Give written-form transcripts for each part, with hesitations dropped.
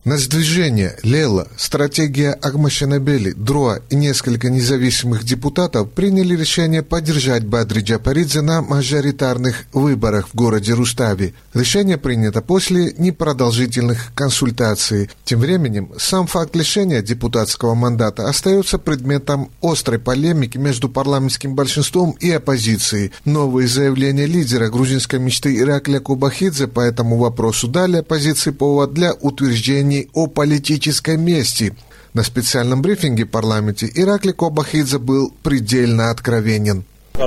Нацдвижение, Лела, стратегия Агмашенабели, ДРОА и несколько независимых депутатов приняли решение поддержать Бадри Джапаридзе на мажоритарных выборах в городе Рустави. Решение принято после непродолжительных консультаций. Тем временем, сам факт лишения депутатского мандата остается предметом острой полемики между парламентским большинством и оппозицией. Новые заявления лидера грузинской мечты Иракля Кобахидзе по этому вопросу дали оппозиции повод для утверждения о политической мести. На специальном брифинге в парламенте Иракли Кобахидзе был предельно откровенен.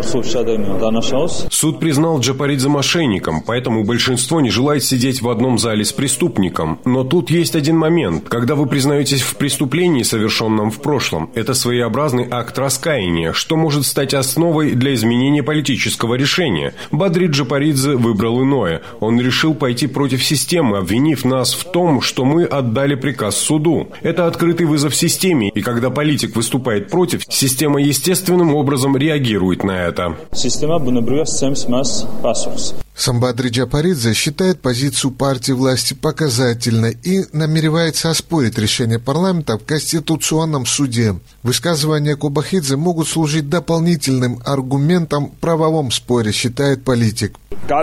Суд признал Джапаридзе мошенником, поэтому большинство не желает сидеть в одном зале с преступником. Но тут есть один момент. Когда вы признаетесь в преступлении, совершенном в прошлом, это своеобразный акт раскаяния, что может стать основой для изменения политического решения. Бадри Джапаридзе выбрал иное. Он решил пойти против системы, обвинив нас в том, что мы отдали приказ суду. Это открытый вызов системе, и когда политик выступает против, система естественным образом реагирует на это. Сам Бадри Джапаридзе считает позицию партии власти показательной и намеревается оспорить решение парламента в Конституционном суде. Высказывания Кобахидзе могут служить дополнительным аргументом в правовом споре, считает политик.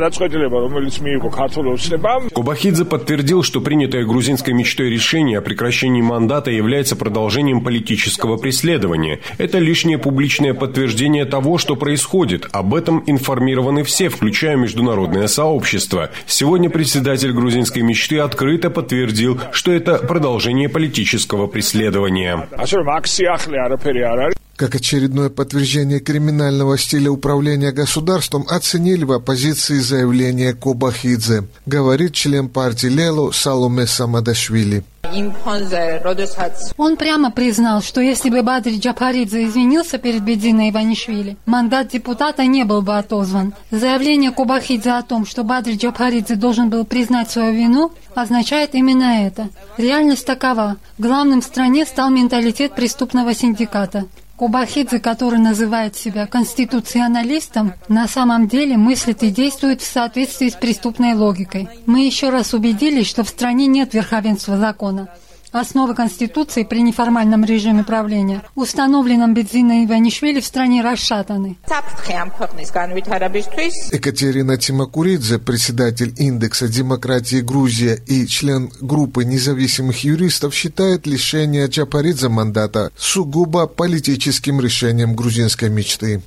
Кобахидзе подтвердил, что принятое грузинской мечтой решение о прекращении мандата является продолжением политического преследования. Это лишнее публичное подтверждение того, что происходит. Об этом информированы все, включая международное сообщество. Сегодня председатель грузинской мечты открыто подтвердил, что это продолжение политического преследования. Как очередное подтверждение криминального стиля управления государством оценили в оппозиции заявление Кобахидзе, говорит член партии Лело Саломе Самадашвили. Он прямо признал, что если бы Бадри Джапаридзе извинился перед Бедзиной Иванишвили, мандат депутата не был бы отозван. Заявление Кобахидзе о том, что Бадри Джапаридзе должен был признать свою вину, означает именно это. Реальность такова. Главным в стране стал менталитет преступного синдиката. Кобахидзе, который называет себя конституционалистом, на самом деле мыслит и действует в соответствии с преступной логикой. Мы еще раз убедились, что в стране нет верховенства закона. Основы Конституции при неформальном режиме правления, установленном Бедзиной Иванишвили, в стране расшатаны. Екатерина Тимакуридзе, председатель индекса демократии Грузия и член группы независимых юристов, считает лишение Джапаридзе мандата сугубо политическим решением грузинской мечты.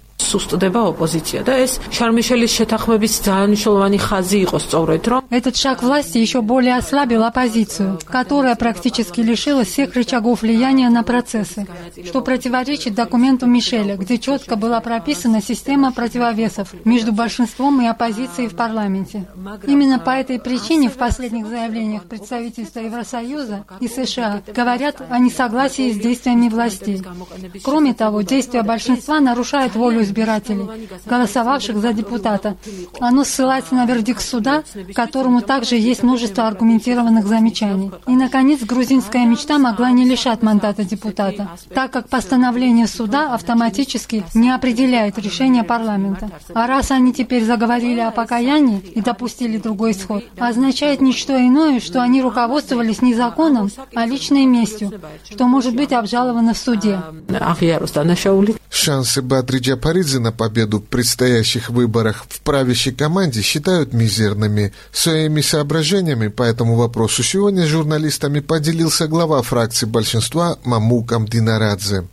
Этот шаг власти еще более ослабил оппозицию, которая практически лишилась всех рычагов влияния на процессы, что противоречит документу Мишеля, где четко была прописана система противовесов между большинством и оппозицией в парламенте. Именно по этой причине в последних заявлениях представительства Евросоюза и США говорят о несогласии с действиями властей. Кроме того, действия большинства нарушают волю избирателей, голосовавших за депутата. Оно ссылается на вердикт суда, которому также есть множество аргументированных замечаний. И, наконец, грузинская мечта могла не лишать мандата депутата, так как постановление суда автоматически не определяет решение парламента. А раз они теперь заговорили о покаянии и допустили другой исход, означает не что иное, что они руководствовались не законом, а личной местью, что может быть обжаловано в суде. Шансы Бадри Джапаридзе на победу в предстоящих выборах в правящей команде считают мизерными. Своими соображениями по этому вопросу сегодня с журналистами поделился глава фракции большинства Мамук Амдинарадзе.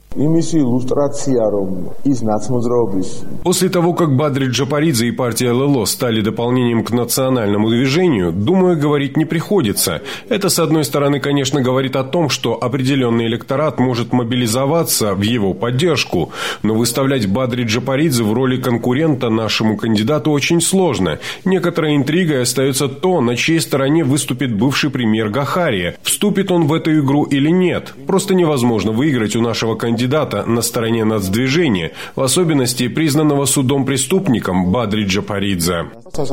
После того, как Бадри Джапаридзе и партия ЛЛО стали дополнением к национальному движению, думаю, говорить не приходится. Это, с одной стороны, конечно, говорит о том, что определенный электорат может мобилизоваться в его поддержку, но выставлять Бадри Джапаридзе в роли конкурента нашему кандидату очень сложно. Некоторой интригой остается то, на чьей стороне выступит бывший премьер Гахария. Вступит он в эту игру или нет. Просто невозможно выиграть у нашего кандидата на стороне нацдвижения, в особенности признанного судом преступником Бадри Джапаридзе.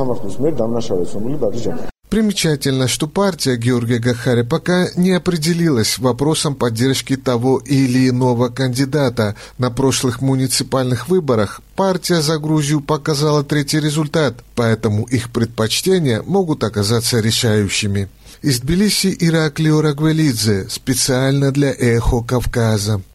Примечательно, что партия Георгия Гахария пока не определилась с вопросом поддержки того или иного кандидата. На прошлых муниципальных выборах партия «За Грузию» показала третий результат, поэтому их предпочтения могут оказаться решающими. Из Тбилиси Ираклий Орагвелидзе, специально для «Эхо Кавказа».